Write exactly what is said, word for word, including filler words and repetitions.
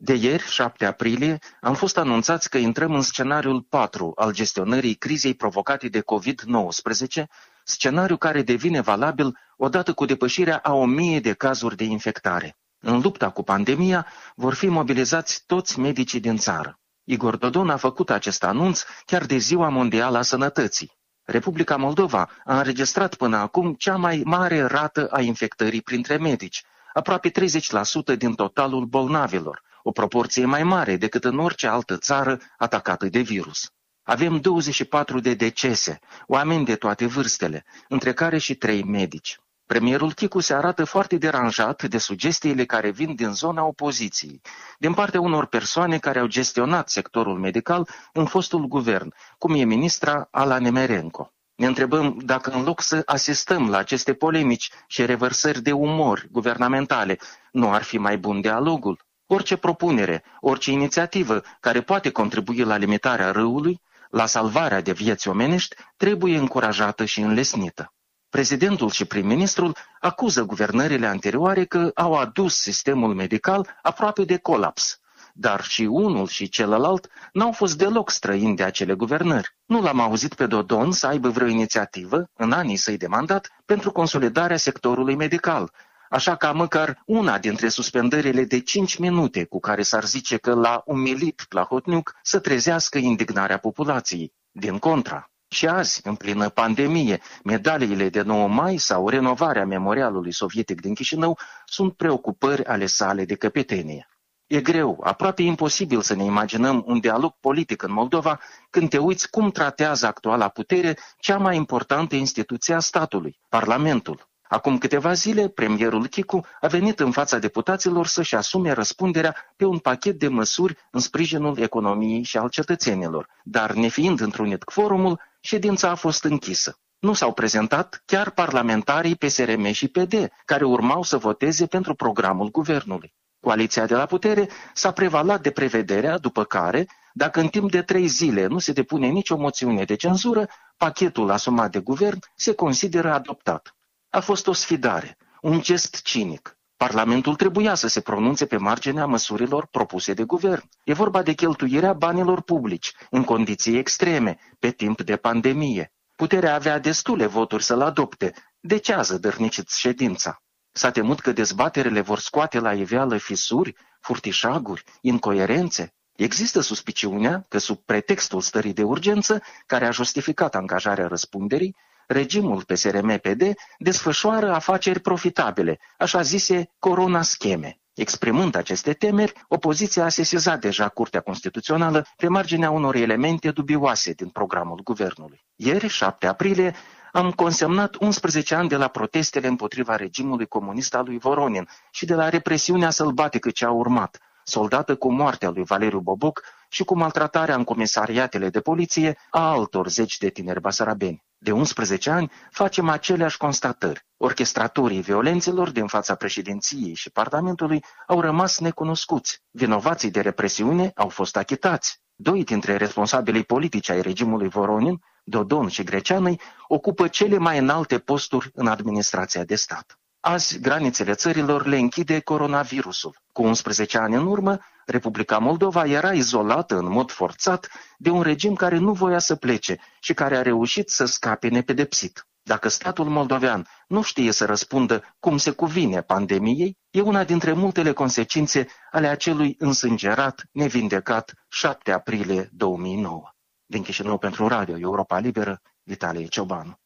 De ieri, șapte aprilie, am fost anunțați că intrăm în scenariul patru al gestionării crizei provocate de covid nouăsprezece, scenariu care devine valabil odată cu depășirea a o mie de cazuri de infectare. În lupta cu pandemia vor fi mobilizați toți medicii din țară. Igor Dodon a făcut acest anunț chiar de Ziua Mondială a Sănătății. Republica Moldova a înregistrat până acum cea mai mare rată a infectării printre medici, aproape treizeci la sută din totalul bolnavilor, o proporție mai mare decât în orice altă țară atacată de virus. Avem douăzeci și patru de decese, oameni de toate vârstele, între care și trei medici. Premierul Chicu se arată foarte deranjat de sugestiile care vin din zona opoziției, din partea unor persoane care au gestionat sectorul medical în fostul guvern, cum e ministra Ala Nemerenko. Ne întrebăm dacă în loc să asistăm la aceste polemici și revărsări de umor guvernamentale, nu ar fi mai bun dialogul? Orice propunere, orice inițiativă care poate contribui la limitarea râului, la salvarea de vieți omenești, trebuie încurajată și înlesnită. Prezidentul și prim-ministrul acuză guvernările anterioare că au adus sistemul medical aproape de colaps, dar și unul și celălalt n-au fost deloc străini de acele guvernări. Nu l-am auzit pe Dodon să aibă vreo inițiativă, în anii săi de mandat, pentru consolidarea sectorului medical, așa ca măcar una dintre suspendările de cinci minute cu care s-ar zice că l-a umilit Plahotniuc să trezească indignarea populației. Din contra. Și azi, în plină pandemie, medaliile de nouă mai sau renovarea memorialului sovietic din Chișinău sunt preocupări ale sale de căpetenie. E greu, aproape imposibil să ne imaginăm un dialog politic în Moldova când te uiți cum tratează actuala putere cea mai importantă instituție a statului, Parlamentul. Acum câteva zile, premierul Chicu a venit în fața deputaților să-și asume răspunderea pe un pachet de măsuri în sprijinul economiei și al cetățenilor, dar nefiind întrunit quorumul, ședința a fost închisă. Nu s-au prezentat chiar parlamentarii P S R M și P D, care urmau să voteze pentru programul guvernului. Coaliția de la putere s-a prevalat de prevederea după care, dacă în timp de trei zile nu se depune nicio moțiune de cenzură, pachetul asumat de guvern se consideră adoptat. A fost o sfidare, un gest cinic. Parlamentul trebuia să se pronunțe pe marginea măsurilor propuse de guvern. E vorba de cheltuirea banilor publici, în condiții extreme, pe timp de pandemie. Puterea avea destule voturi să-l adopte. De ce a zădărnicit ședința? S-a temut că dezbaterele vor scoate la iveală fisuri, furtișaguri, incoerențe? Există suspiciunea că sub pretextul stării de urgență, care a justificat angajarea răspunderii, regimul P S R M P D desfășoară afaceri profitabile, așa zise corona scheme. Exprimând aceste temeri, opoziția a sesizat deja Curtea Constituțională pe marginea unor elemente dubioase din programul guvernului. Ieri, șapte aprilie, am consemnat unsprezece ani de la protestele împotriva regimului comunist al lui Voronin și de la represiunea sălbatică ce a urmat, soldată cu moartea lui Valeriu Boboc și cu maltratarea în comisariatele de poliție a altor zeci de tineri basarabeni. De unsprezece ani facem aceleași constatări. Orchestratorii violențelor din fața președinției și Parlamentului au rămas necunoscuți. Vinovații de represiune au fost achitați. Doi dintre responsabilii politici ai regimului Voronin, Dodon și Greceanăi, ocupă cele mai înalte posturi în administrația de stat. Azi, granițele țărilor le închide coronavirusul. Cu unsprezece ani în urmă, Republica Moldova era izolată în mod forțat de un regim care nu voia să plece și care a reușit să scape nepedepsit. Dacă statul moldovean nu știe să răspundă cum se cuvine pandemiei, e una dintre multele consecințe ale acelui însângerat, nevindecat șapte aprilie două mii nouă. Din Chișinău pentru Radio Europa Liberă, Vitalie Ciobanu.